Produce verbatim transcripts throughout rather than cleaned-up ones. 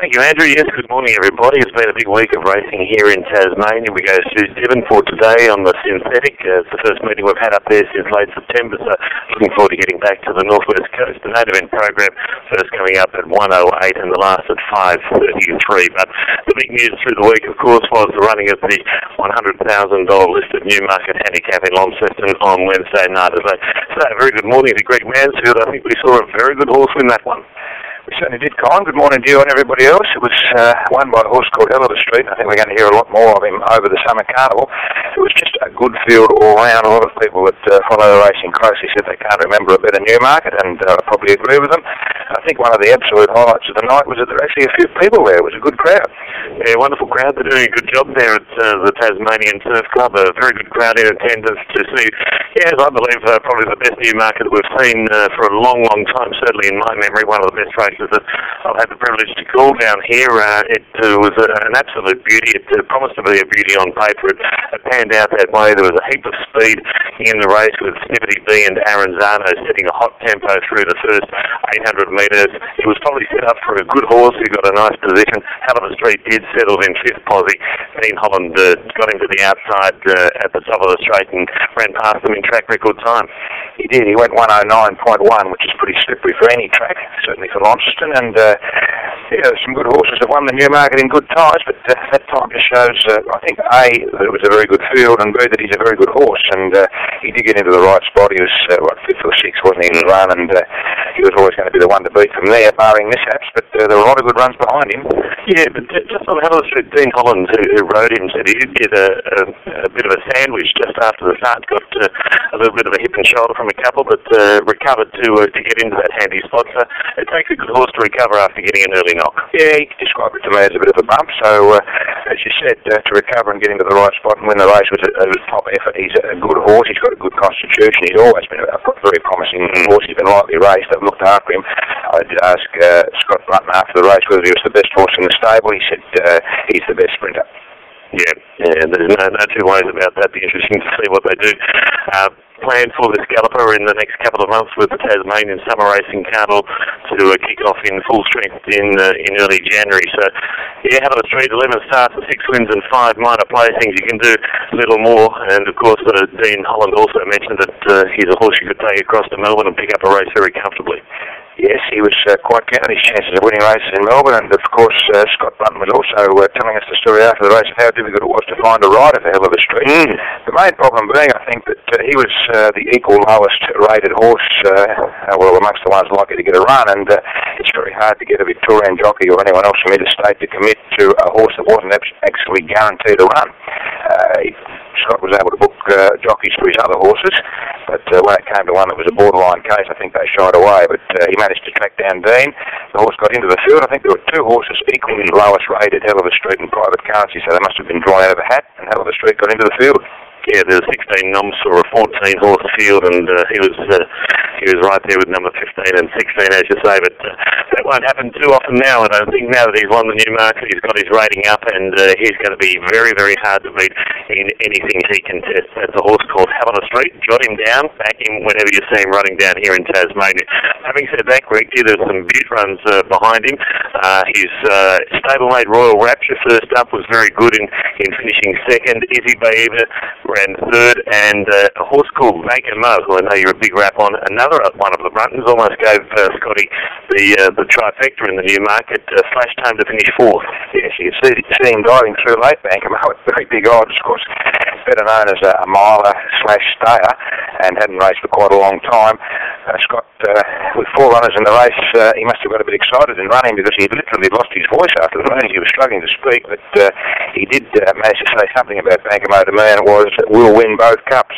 Thank you, Andrew. Yes, good morning, everybody. It's been a big week of racing here in Tasmania. We go to Devonport today on the synthetic. Uh, it's the first meeting we've had up there since late September, so looking forward to getting back to the northwest coast. The main event program first coming up at one oh eight and the last at five thirty-three. But the big news through the week, of course, was the running of the one hundred thousand dollars listed Newmarket handicap in Launceston on Wednesday night. So, so a very good morning to Greg Mansfield. I think we saw a very good horse win that one. We certainly did, Colin. Good morning to you and everybody else. It was uh, won by a horse called Hell of a Street. I think we're going to hear a lot more of him over the summer carnival. It was just a good field all round. A lot of people that uh, follow the racing closely said they can't remember a better Newmarket, and uh, I probably agree with them. I think one of the absolute highlights of the night was that there were actually a few people there. It was a good crowd. Yeah, wonderful crowd. They're doing a good job there at uh, the Tasmanian Turf Club. A very good crowd in attendance to see, yes, I believe uh, probably the best Newmarket that we've seen uh, for a long, long time, certainly in my memory. One of the best races that I've had the privilege to call down here. Uh, it uh, was a, an absolute beauty. It uh, promised to be a beauty on paper. It, it panned out that way. There was a heap of speed in the race with Snippety B and Aranzano setting a hot tempo through the first eight hundred metres. It was probably set up for a good horse who got a nice position. Hell of a Street did settle in fifth posse. Dean Holland uh, got him to the outside uh, at the top of the straight and ran past them in track record time. He did. He went one oh nine point one, which is pretty slippery for any track, certainly for Launceston. And uh, yeah, there's some good horses that won the Newmarket in good times, but uh, that time just shows, uh, I think, A, that it was a very good field, and B, that he's a very good horse. And uh, he did get into the right spot. He was, uh, what, fifth or sixth, wasn't he, in the run, and uh, he was always going to be the one to beat from there, barring mishaps, but uh, there were a lot of good runs behind him. Yeah, but just on Hell of a Street, Dean Holland, who, who rode him, said he did get a, a, a bit of a sandwich just after the start, got uh, a little bit of a hip and shoulder from a couple, but uh, recovered to uh, to get into that handy spot. So it takes a good horse to recover after getting an early knock. Yeah, he described it to me as a bit of a bump. So, uh, as you said, uh, to recover and get into the right spot and win the race was a, a top effort. He's a good horse. He's got a good constitution. He's always been a, a very promising horse. He's been lightly raced. They've looked after him. I did ask uh, Scott Brunton after the race whether he was the best horse in the stable. He said uh, he's the best sprinter. Yeah, yeah, there's no, no two ways about that. It'll be interesting to see what they do. Uh, planned for this galloper in the next couple of months with the Tasmanian Summer Racing Carnival to uh, kick off in full strength in uh, in early January. So, yeah, Hell of a Street, eleven starts, six wins and five minor placings. You can do a little more. And, of course, uh, Dean Holland also mentioned that uh, he's a horse you could take across to Melbourne and pick up a race very comfortably. Yes, he was uh, quite keen on his chances of winning races in Melbourne, and of course uh, Scott Brunton was also uh, telling us the story after the race of how difficult it was to find a rider for Hell of a Street. Mm. The main problem being, I think, that uh, he was uh, the equal lowest rated horse, uh, well, amongst the ones likely to get a run, and uh, it's very hard to get a Victorian jockey or anyone else from interstate to commit to a horse that wasn't actually guaranteed a run. Uh, he, Scott was able to book uh, jockeys for his other horses, but uh, when it came to one that was a borderline case, I think they shied away. But uh, he managed to track down Dean. The horse got into the field. I think there were two horses equally lowest rated, Hell of a Street and Private Currency, so they must have been drawn out of a hat, and Hell of a Street got into the field. Yeah, there were sixteen noms for a fourteen horse field, and uh, he was uh, he was right there with number fifteen and sixteen, as you say. But uh, that won't happen too often now. I don't think now that he's won the Newmarket, he's got his rating up, and uh, he's going to be very, very hard to beat in anything he contests. That's a horse called Hell of a Street. Jot him down, back him whenever you see him running down here in Tasmania. Having said that, Greg, there's some beaut runs uh, behind him. Uh, his uh, stablemate Royal Rapture first up was very good in, in finishing second. Izzy Baeva ran third, and uh, a horse called Vacant Mo, who I know you're a big rap on, another one of the Bruntons, almost gave uh, Scotty the uh, the trifecta in the Newmarket, uh, flashed home to finish fourth. Yes, you see, see him diving through late bank, Mo at very big odds, of course, better known as a, a miler slash stayer, and hadn't raced for quite a long time. Uh, Scott, uh, with four runners in the race, uh, he must have got a bit excited in running because he literally lost his voice after the race. He was struggling to speak, but uh, he did uh, manage to say something about Bancomo to me, and it was, we'll win both cups.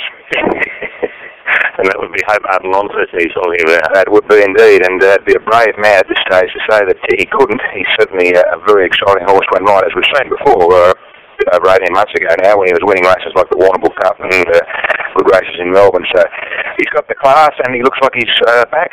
And that would be Hope Arden Launceston he's talking about. That would be indeed, and uh, it'd be a brave man at this stage to say that he couldn't. He's certainly uh, a very exciting horse when right, as we've seen before, uh, over eighteen months ago now, when he was winning races like the Warrnambool Cup and uh, good races in Melbourne. So he's got the class, and he looks like he's uh, back.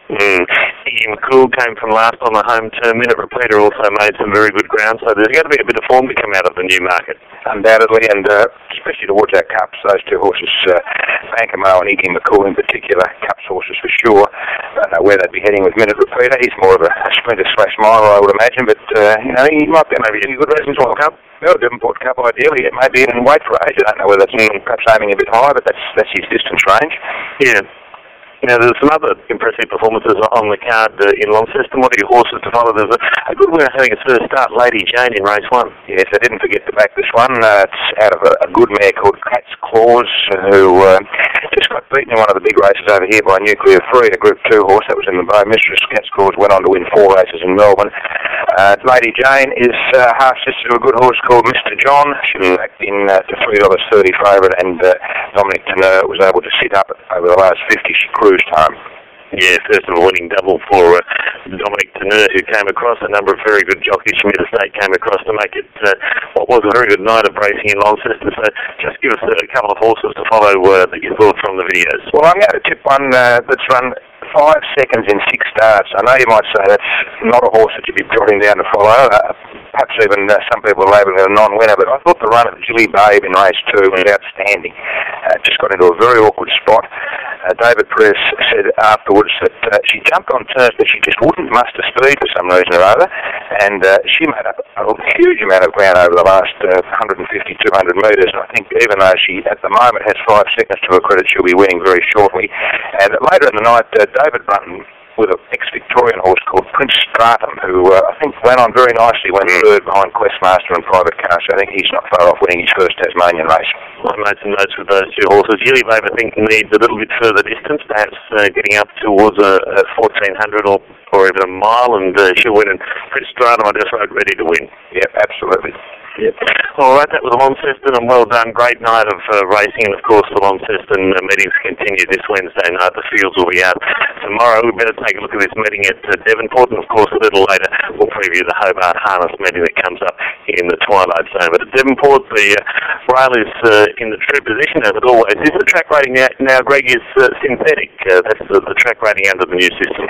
Mm. Ian McCool came from last on the home turn. Minute Repeater also made some very good ground, so there's going to be a bit of form to come out of the Newmarket. Undoubtedly, and uh, especially towards our Cups, those two horses, uh, Bankamo and Iggy McCool in particular, Cups horses for sure. I don't know where they'd be heading with Minute Repeater. He's more of a, a sprinter slash miler, I would imagine, but uh, you know, he might be maybe a good reason to Cup. Well, Devonport Cup, ideally, it may be even weight for age. I don't know whether that's mm. perhaps aiming a bit high, but that's that's his distance range. Yeah. You know, there's some other impressive performances on the card uh, in Launceston. What are your horses to follow? There's a, a good winner having its first start, Lady Jane, in race one. Yes, I didn't forget to back this one. Uh, it's out of a, a good mare called Cat's Claws, who uh, just got beaten in one of the big races over here by Nuclear Three, a Group two horse. That was in the Bow Mistress. Cat's Claws went on to win four races in Melbourne. Uh, Lady Jane is uh, half-sister to a good horse called Mister John. She was backed in uh, to three dollars thirty favourite, and uh, Dominic Teneur was able to sit up over the last fifty. She cruised home. Yeah, first of a winning double for uh, Dominic Teneur, who came across. A number of very good jockeys from interstate came across to make it uh, what was a very good night of racing in Launceston. So just give us a couple of horses to follow uh, that you thought from the videos. Well, I'm going to tip one uh, that's run five seconds in six starts. I know you might say that's not a horse that you'd be jotting down to follow. Uh, perhaps even uh, some people labelling it a non-winner, but I thought the run of Jilly Babe in race two was outstanding. Uh, just got into a very awkward spot. Uh, David Press said afterwards that uh, she jumped on turns, but she just wouldn't muster speed for some reason or other, and uh, she made up a huge amount of ground over the last uh, one fifty, two hundred metres. I think even though she, at the moment, has five seconds to her credit, she'll be winning very shortly. And later in the night, uh, David Brunton, with an ex-Victorian horse called Prince Stratum, who uh, I think went on very nicely, went third behind Questmaster and Private Car, so I think he's not far off winning his first Tasmanian race. I made some notes with those two horses. Jilly Babe, I think, needs a little bit further distance, perhaps uh, getting up towards a, a fourteen hundred or, or even a mile, and uh, she'll win. And Prince Stratum, I just rode ready to win. Yep, absolutely. Yep. All right, that was Launceston, and well done. Great night of uh, racing, and of course the Launceston uh, meetings continue this Wednesday night. The fields will be out tomorrow. We better take a look at this meeting at uh, Devonport, and of course a little later we'll preview the Hobart Harness meeting that comes up in the twilight zone. But at Devonport, the uh, rail is uh, in the true position, as it always is. The track rating now, now Greg, is uh, synthetic. Uh, that's the, the track rating under the new system.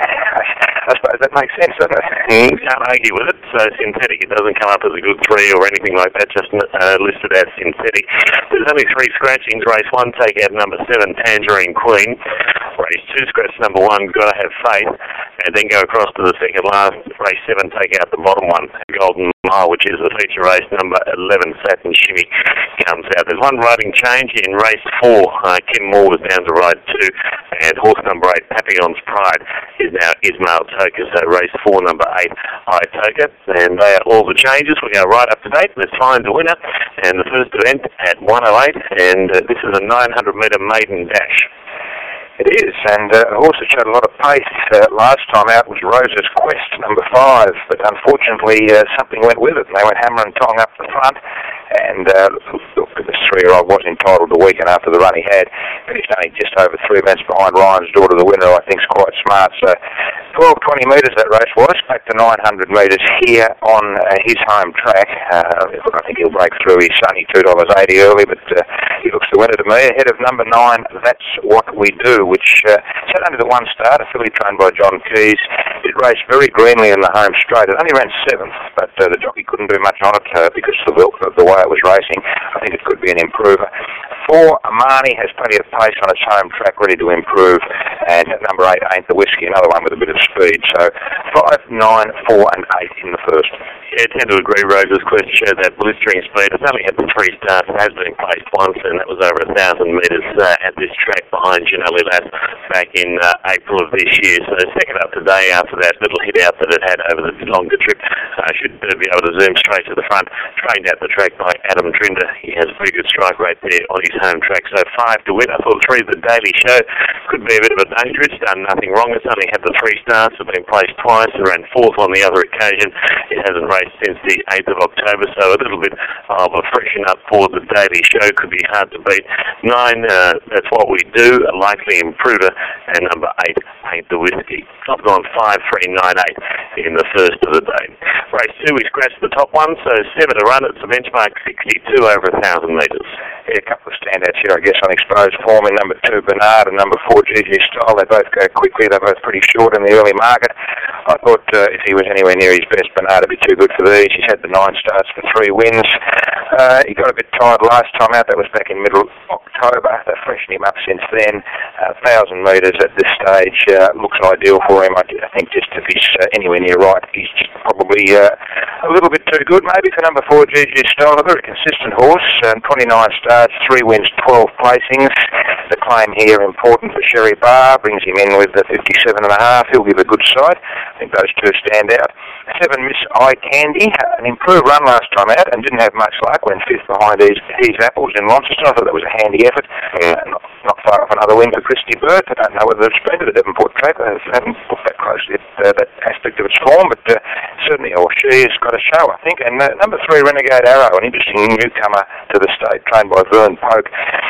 I suppose that makes sense, doesn't it? Mm, can't argue with it. So synthetic, it doesn't come up as a good three or anything like that, just uh, listed as synthetic. There's only three scratchings. Race one, take out number seven, Tangerine Queen. Race two, scratch number one, Gotta Have Faith. And then go across to the second last. Race seven, take out the bottom one, Golden Mile, which is the feature race. Number eleven, Satin Shimmy, comes out. There's one riding change in race four. Uh, Kim Moore was down to ride two. And horse number eight, Papillon's Pride, is now Ismail Toka. So race four, number eight, I Toka. And they are all the changes. We go right up to date. Let's find the winner. And the first event at one oh eight. And uh, this is a nine hundred metre maiden dash. It is, and uh, a horse that showed a lot of pace uh, last time out was Rose's Quest, number five, but unfortunately uh, something went with it. They went hammer and tong up the front, and uh, look, this three-year-old was entitled to weaken after the run he had, but he's only just over three minutes behind Ryan's Daughter, the winner, I think is quite smart. So twelve twenty metres that race was, back to nine hundred metres here on uh, his home track. Uh, I think he'll break through his sunny two dollars eighty early, but uh, he looks the winner to me, ahead of number nine, That's What We Do, which uh, sat under the one start, a filly trained by John Keys. It raced very greenly in the home straight. It only ran seventh, but uh, the jockey couldn't do much on it uh, because of the, of the way it was racing. I think it could be an improver. Four, Amani has plenty of pace on its home track, ready to improve. And at number eight, Ain't the Whiskey, another one with a bit of speed. So five, nine, four, and eight in the first. Yeah, I tend to agree. Rose's Quest showed that blistering speed. It's only had the three starts. It has been placed once, and that was over a thousand metres uh, at this track behind Ginelli Lass back in uh, April of this year. So second up today after that little hit out that it had over the longer trip. I uh, should uh, be able to zoom straight to the front. Trained out the track by Adam Trinder. He has a pretty good strike rate there on his home track. So five to win. I thought three, The Daily Show, could be a bit of a danger. It's done nothing wrong. It's only had the three starts. It's been placed twice. It ran fourth on the other occasion. It hasn't raced since the eighth of October, so a little bit of a freshen up for The Daily Show. Could be hard to beat. Nine, uh, That's What We Do, a likely improver, and number eight, Paint the Whiskey. I've gone five three nine eight in the first of the day. Race two, we scratched the top one, so seven to run. It's a benchmark sixty-two over one thousand metres. Yeah, a couple of standouts here, I guess, on exposed form in number two, Bernard, and number four, G G Style. They both go quickly. They're both pretty short in the early market. I thought uh, if he was anywhere near his best, Bernard would be too good for these. He's had the nine starts for three wins. Uh, he got a bit tired last time out. That was back in middle October. They've freshened him up since then. Uh, one thousand metres at this stage uh, looks ideal for him. I, I think just if he's uh, anywhere near right, he's just probably uh, a little bit too good maybe for number four, G G Style. A very consistent horse. Um, twenty-nine starts, three wins, twelve placings. The claim here important for Sherry Barr. Brings him in with the fifty-seven and a half. He'll give a good side. I think those two stand out. Seven, Miss Eye Candy, an improved run last time out and didn't have much luck. Went fifth behind these, these apples in Launceston. I thought that was a handy effort. Uh, not, not far off another win for Christy Burt. I don't know whether it's been to the Devonport Track. I haven't looked that closely at uh, that aspect of its form, but uh, certainly, or she has got a show, I think. And uh, number three, Renegade Arrow, an interesting newcomer to the state, trained by Vern Polk.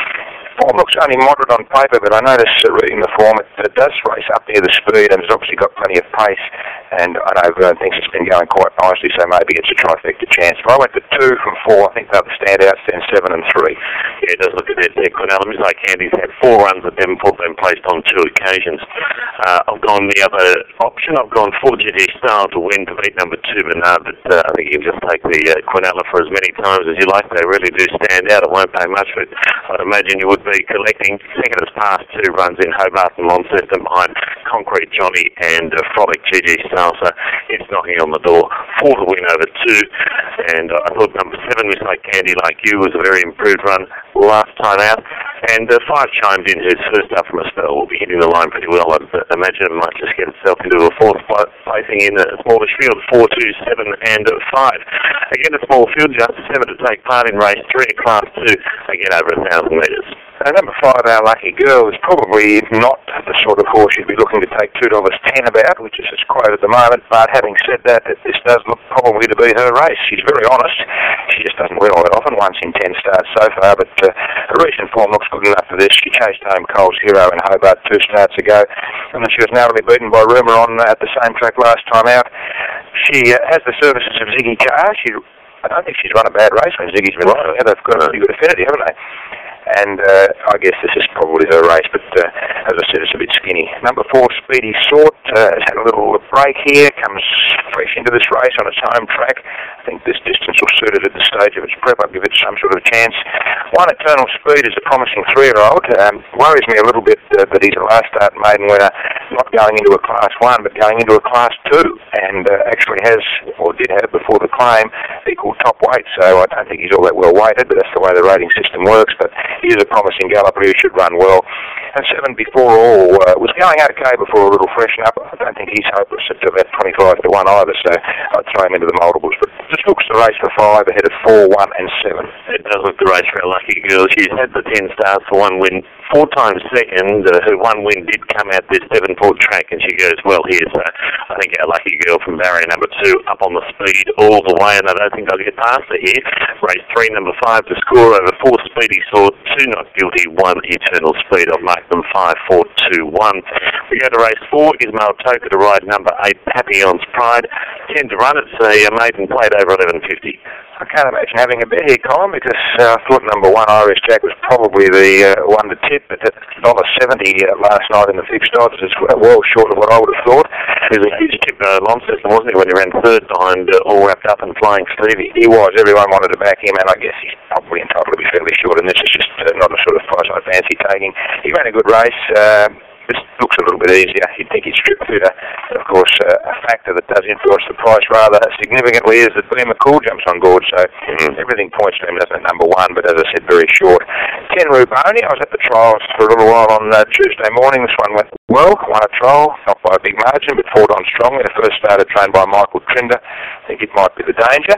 Form looks only moderate on paper, but I notice uh, reading the form, it, it does race up near the speed and it's obviously got plenty of pace. And I know Vern thinks it's been going quite nicely, so maybe it's a trifecta chance. But I went to two from four. I think they're the standouts, then seven and three. Yeah, it does look a bit there. Quinella, Miss Eye Candy's had four runs at Devonport, been placed on two occasions. Uh, I've gone the other option. I've gone four G G Style to win to beat number two Bernard, but uh, I think you can just take the uh, Quinella for as many times as you like. They really do stand out. It won't pay much for it. I'd imagine you would be collecting. Second has passed two runs in Hobart and Launceston behind Concrete Johnny and uh, Frolic G G Style, so it's knocking on the door. Four to win over two, and uh, I thought number seven, Miss Eye Candy, like you, was a very improved run last time out, and uh, five chimed in, who's first up from a spell, will be hitting the line pretty well. I'd uh, imagine it might just get itself into a fourth placing in a smallish field, four, two, seven, and five. Again, a small field, just seven to take part in race three at class two, again over a thousand metres. Uh, number five, Our Lucky Girl, is probably not the sort of horse you'd be looking to take two dollars ten about, which is its quote at the moment. But having said that, this does look probably to be her race. She's very honest. She just doesn't win all that often, once in ten starts so far. But uh, her recent form looks good enough for this. She chased home Cole's Hero in Hobart two starts ago, and then she was narrowly beaten by Rumour on uh, at the same track last time out. She uh, has the services of Ziggy Carr. She, I don't think she's run a bad race when Ziggy's been right. Yeah, they've got a pretty good affinity, haven't they? And uh, I guess this is probably her race, but uh, as I said, it's a bit skinny. Number four, Speedy Sort, uh, has had a little break here, comes fresh into this race on its home track. I think this distance will suit it at the stage of its prep. I'll give it some sort of chance. One, Eternal Speed, is a promising three-year-old. Um, worries me a little bit uh, that he's a last start maiden winner, not going into a class one, but going into a class two, and uh, actually has, or did have before the claim, equal top weight. So I don't think he's all that well weighted, but that's the way the rating system works. But he is a promising galloper who should run well. And seven, Before All, uh, was going okay before a little freshen up. I don't think he's hopeless at about twenty-five to one either, so I'd throw him into the multiples. But just looks the race for five ahead of four, one and seven. It does look the race for a Lucky Girl. She's had the ten starts for one win, four times second. Uh, her one win did come out this Devonport track, and she goes well here. So I think our Lucky Girl from barrier number two up on the speed all the way, and I don't think I'll get past her here. Race three, number five to score over four, Speedy Sword, two Not Guilty, one Eternal Speed. I'll make them five, four, two, one. We go to race four, Ismail Toka to ride number eight, Papillon's Pride. ten to run. It's a maiden plate over eleven fifty. I can't imagine having a bet here, Colin, because uh, I thought number one, Irish Jack, was probably the uh, one to tip, but at one dollar seventy uh, last night in the fixed odds is well short of what I would have thought. He was a huge tip uh, Launceston, wasn't he, when he ran third behind uh, All Wrapped Up and Flying Stevie? He was. Everyone wanted to back him, and I guess he's probably entitled to be fairly short, and this is just uh, not a sort of price I fancy taking. He ran a good race. Uh, This looks a little bit easier. You'd think he'd strip fitter. Of course, uh, a factor that does influence the price rather significantly is that Bear McCool jumps on board, so mm, everything points to him, doesn't it, number one, but as I said, very short. ten, Ruboni. I was at the trials for a little while on uh, Tuesday morning. This one went well, won a trial, not by a big margin, but fought on strongly. The first starter trained by Michael Trinder. I think it might be the danger.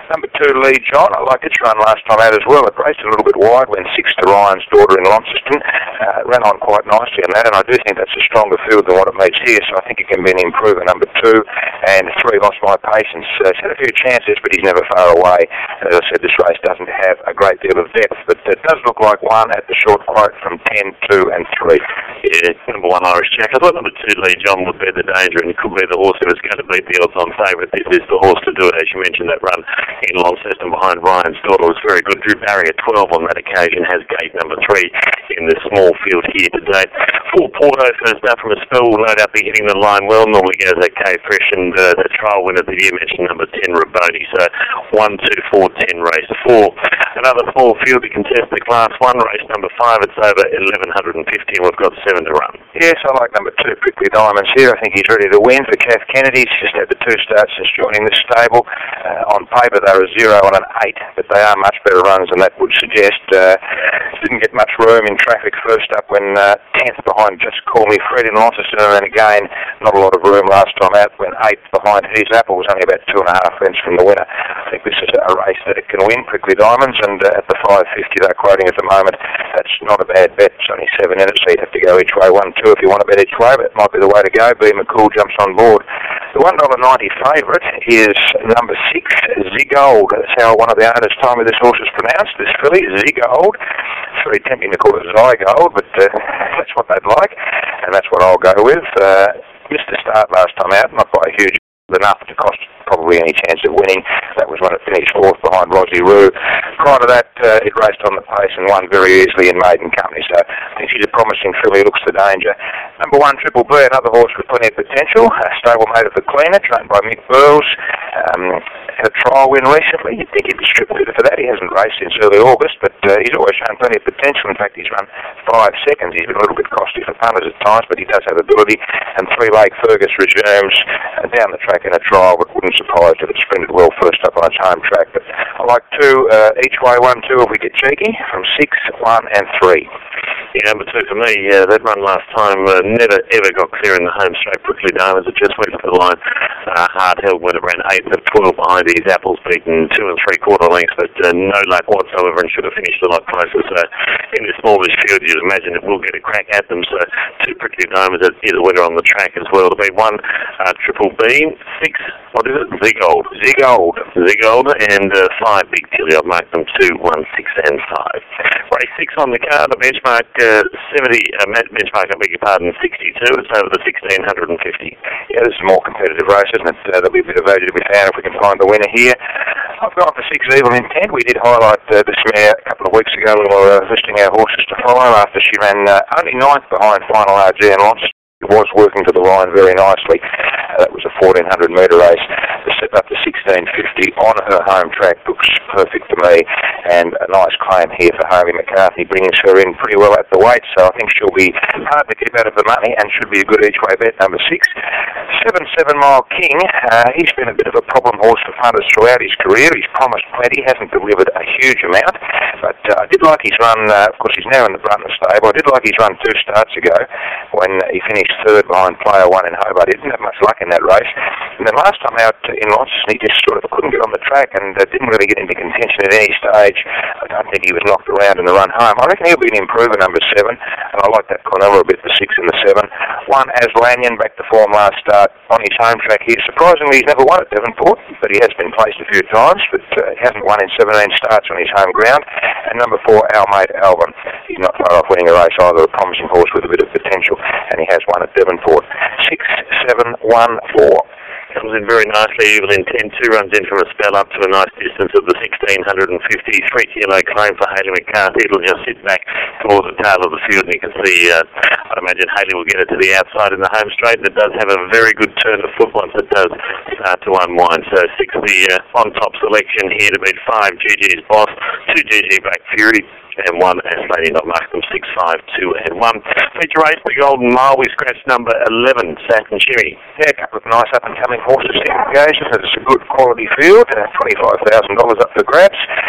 Number two, Lee John. I liked its run last time out as well. It raced a little bit wide when six to Ryan's Daughter in Launceston. Uh, ran on quite nicely on that, and I do think that's a stronger field than what it meets here, so I think it can be an improver. Number two, and three, Lost My Patience. Uh, he's had a few chances, but he's never far away. And as I said, this race doesn't have a great deal of depth, but it does look like one at the short quote from ten, two, and three. Yeah, number one, Irish Jack. I thought number two, Lee John, would be the danger, and it could be the horse who was going to beat the odds-on favourite. This is the horse to do it. As you mentioned, that run in Launceston behind Ryan's Daughter was very good. Drew Barry at twelve on that occasion, has gate number three in the small field here today. Four Porto first up from a spell will no doubt be hitting the line well. Normally goes at K Fresh, and uh, the trial winner that you mentioned, number ten, Raboni. So one, two, four, ten, race four. Another small field to contest the Class one race number five. It's over eleven fifty, and we've got seven to run. Yes, I like number two, Prickly Diamonds here. I think he's ready to win for Kath Kennedy. He's just had the two starts since joining the stable. Uh, on paper, they're a zero and an eight, but they are much better runs than that would suggest. Uh, didn't get much room in traffic first up when uh, tenth behind Just Call Me Fred in Launceston, and then again, not a lot of room last time out when eighth behind His Apple was only about two and a half lengths from the winner. I think this is a race that it can win, Prickly Diamonds, and uh, at the five fifty they're quoting at the moment, that's not a bad bet. It's only seven in it, so you'd have to go each way, one, two if you want to bet each way, but it might be the way to go. B. McCool jumps on board. The one dollar ninety favourite is number six, Zigold. That's how one of the owners told me this horse is pronounced, this filly, Zigold. It's very tempting to call it Zygold, but uh, that's what they'd like, and that's what I'll go with. Uh, missed the start last time out, not by a huge enough to cost probably any chance of winning. That was when it finished fourth behind Rosie Roo. Prior to that, uh, it raced on the pace and won very easily in maiden company, so I think she's a promising filly, looks the danger. Number one, Triple B, another horse with plenty of potential, a stablemate of the Cleaner, trained by Mick Burles. Um, had a trial win recently. You'd think he'd be stripped for that. He hasn't raced since early August, but uh, he's always shown plenty of potential. In fact, he's run five seconds. He's been a little bit costly for punters at times, but he does have ability. And Three Lake Fergus resumes uh, down the track in a trial, but wouldn't surprise if it sprinted well first up on its home track. But I like two uh, each way, one, two if we get cheeky, from six, one, and three. Yeah, number two for me, uh, that run last time uh, never ever got clear in the home straight. Prickly Diamonds, it just went for the line uh, hard held when it ran eighth of twelve behind these Apples, beaten two and three quarter lengths, but uh, no luck whatsoever, and should have finished a lot closer. So in the smallish field, you'd imagine it will get a crack at them. So two Prickly Diamonds is a winner on the track as well. It'll be one uh, Triple B, six, what is it? Zigold. Zigold. Zigold, and uh, five Big Tilly. I've marked them two, one, six, and five. Race six on the card, the benchmark uh, seventy, uh, benchmark, I beg your pardon, sixty-two. It's over the sixteen fifty. Yeah, this is a more competitive race, isn't it? Uh, there'll be a bit of value to be found if we can find the winner here. I've gone for six Evil Intent. We did highlight uh, this mare a couple of weeks ago when we were uh, listing our horses to follow after she ran uh, only ninth behind Final R G and Launceston. It was working to the line very nicely. Uh, that was a fourteen hundred metre race. The step up to sixteen fifty on her home track looks perfect to me, and a nice claim here for Harvey McCarthy, bringing her in pretty well at the weight, so I think she'll be hard to keep out of the money and should be a good each way bet. Number six, seven Seven Mile King. Uh, he's been a bit of a problem horse for punters throughout his career. He's promised plenty, hasn't delivered a huge amount, but uh, I did like his run. Uh, of course, he's now in the Brunton stable. I did like his run two starts ago when he finished third behind Player One in Hobart. He didn't have much luck in that race, and then last time out in Launceston he just sort of couldn't get on the track and uh, didn't really get into contention at any stage. I don't think he was knocked around in the run home. I reckon he'll be an improver, number seven, and I like that Cornella a bit, the six and the seven. One, Aslanyan, back to form last start on his home track here. Surprisingly, he's never won at Devonport, but he has been placed a few times, but uh, he hasn't won in seventeen starts on his home ground. And number four, Our Mate Alvin. He's not far off winning a race either, a promising horse with a bit of potential, and he has won at Devonport. Six, seven, one, four. Comes in very nicely. Evil Intent, two runs in from a spell up to a nice distance of the sixteen fifty. Three kilo claim for Hayley McCarthy. It'll just sit back towards the tail of the field, and you can see, uh, I'd imagine Hayley will get it to the outside in the home straight. It does have a very good turn of foot once it does start to unwind. So six the uh, on top selection here to beat five G G's Boss, two G G Black Fury, and one Aslanyan. I've marked them six, five, two, and one. Feature race, the Golden Mile. We scratched number eleven, Satin Shimmy. Yeah, a couple of nice up-and-coming horses in occasion. It's a good quality field. Uh, twenty-five thousand dollars up for grabs.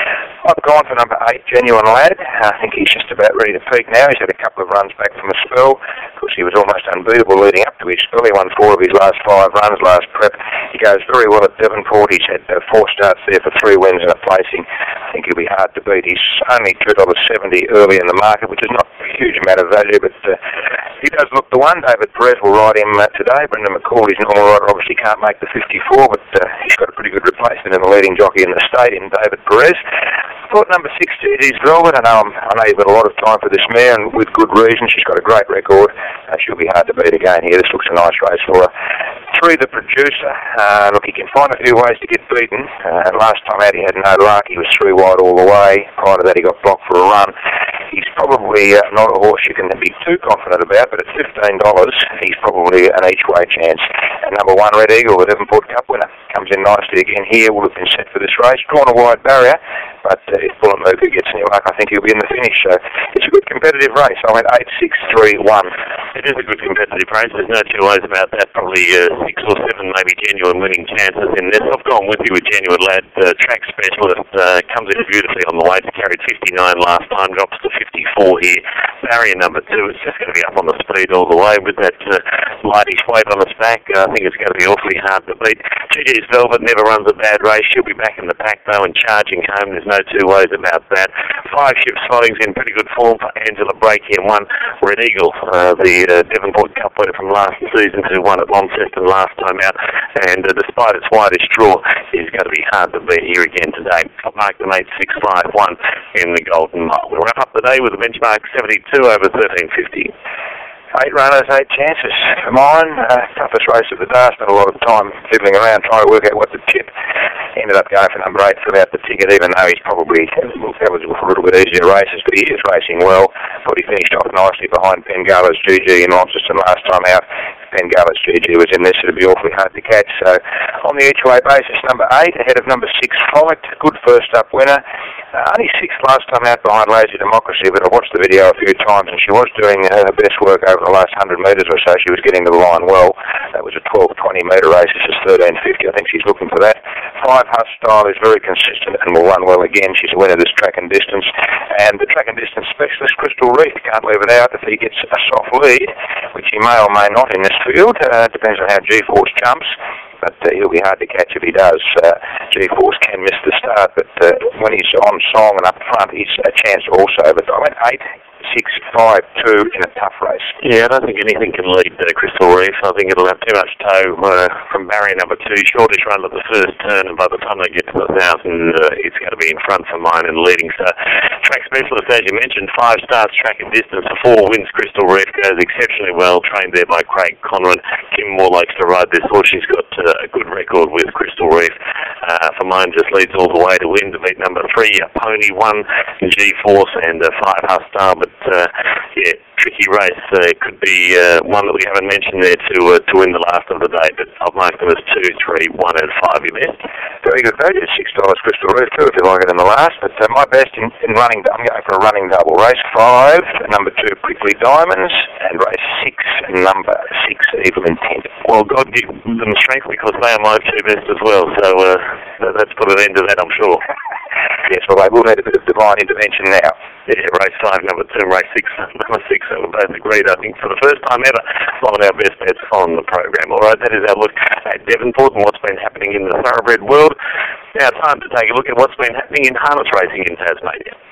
I've gone for number eight, Genuine Lad. I think he's just about ready to peak now. He's had a couple of runs back from a spell. Of course, he was almost unbeatable leading up to his spell. He won four of his last five runs last prep. He goes very well at Devonport. He's had uh, four starts there for three wins and a placing. I think he'll be hard to beat. He's only two dollars seventy early in the market, which is not a huge amount of value, but uh, he does look the one. David Perez will ride him uh, today. Brendan McCauley's normal rider obviously can't make the fifty-four, but uh, he's got a pretty good replacement in the leading jockey in the state in David Perez. Thought number six, G G's Velvet. I know, I'm, I know you've got a lot of time for this mare, and with good reason. She's got a great record. Uh, she'll be hard to beat again here. This looks a nice race for her. Three, The Producer. Uh, look, he can find a few ways to get beaten. Uh, last time out he had no luck. He was three wide all the way. Prior to that he got blocked for a run. He's probably uh, not a horse you can be too confident about, but at fifteen dollars he's probably an each-way chance. And number one, Red Eagle, the Devonport Cup winner, comes in nicely again here. Would have been set for this race. Drawn a wide barrier, but uh, if Bullet Mooka gets any luck, I think he'll be in the finish. So it's a good competitive race. I went eight, six, three, one. It is a good competitive race. There's no two ways about that. Probably uh, six or seven maybe genuine winning chances in this. I've gone with you with Genuine Lad. The uh, track specialist uh, comes in beautifully on the weight. Carried fifty-nine last time, drops to fifty-four here. Barrier number two, it's just going to be up on the speed all the way with that uh, lightish weight on its back. Uh, I think it's going to be awfully hard to beat. G G's Velvet never runs a bad race. She'll be back in the pack though and charging home. There's no two ways about that. Five Ship Slotting's in pretty good form for Angela Brake here. One, Red Eagle, uh, the uh, Devonport Cup winner from last season, who won at Launceston last time out. And uh, despite its widest draw, is going to be hard to beat here again today. I've marked an eight six five one in the Golden Mile. We'll wrap up the day with a benchmark seventy-two over thirteen fifty. Eight runners, eight chances. For mine, uh, toughest race of the day. I spent a lot of time fiddling around trying to work out what to tip. Ended up going for number eight without the ticket, even though he's probably eligible for a little bit easier races, but he is racing well. Thought he finished off nicely behind Bengala's G G in Launceston last time out. Bengala's G G was in this, it'd be awfully hard to catch. So on the each-way basis, number eight ahead of number six, Fight. Good first-up winner. Uh, only sixth last time out behind Lazy Democracy, but I watched the video a few times and she was doing uh, her best work over the last one hundred metres or so. She was getting to the line well. That was a twelve twenty metre race. This is thirteen fifty. I think she's looking for that. Five Huss Style is very consistent and will run well again. She's a winner this track and distance. And the track and distance specialist, Crystal Reef, can't leave it out if he gets a soft lead, which he may or may not in this field. Uh, depends on how G-Force jumps. But uh, he'll be hard to catch if he does. Uh, G-Force can miss the start, but uh, when he's on song and up front, he's a chance also. But I went eight, six, five, two in a tough race. Yeah, I don't think anything can lead uh, Crystal Reef. I think it'll have too much toe uh, from barrier number two. Shortish run at the first turn, and by the time they get to the thousand, uh, it's going to be in front for mine and leading. So, track specialist, as you mentioned, five starts, track and distance, four wins. Crystal Reef goes exceptionally well, trained there by Craig Conran. Kim Moore likes to ride this horse. She's got uh, a good record with Crystal Reef. Uh, for mine, just leads all the way to win to beat number three, Pony One, G-Force, and uh, five Huss Star. But uh, yeah, tricky race. Uh, it could be uh, one that we haven't mentioned there to uh, to win the last of the day. But I've marked them as two, three, one, and five. Your best. Very good value. Six dollars Crystal Reef too, if you like it in the last. But uh, my best in, in running, I'm going for a running double. Race five, number two, Prickly Diamonds, and race six, number six, Evil Intent. Well, God give them strength because they are my two best as well. So uh, that's put an end to that, I'm sure. Yes, well, they will need a bit of divine intervention now. Yeah, race five, number two, race six, number six, so we're both agreed, I think, for the first time ever, one of our best bets on the program. All right, that is our look at Devonport and what's been happening in the thoroughbred world. Now, time to take a look at what's been happening in harness racing in Tasmania.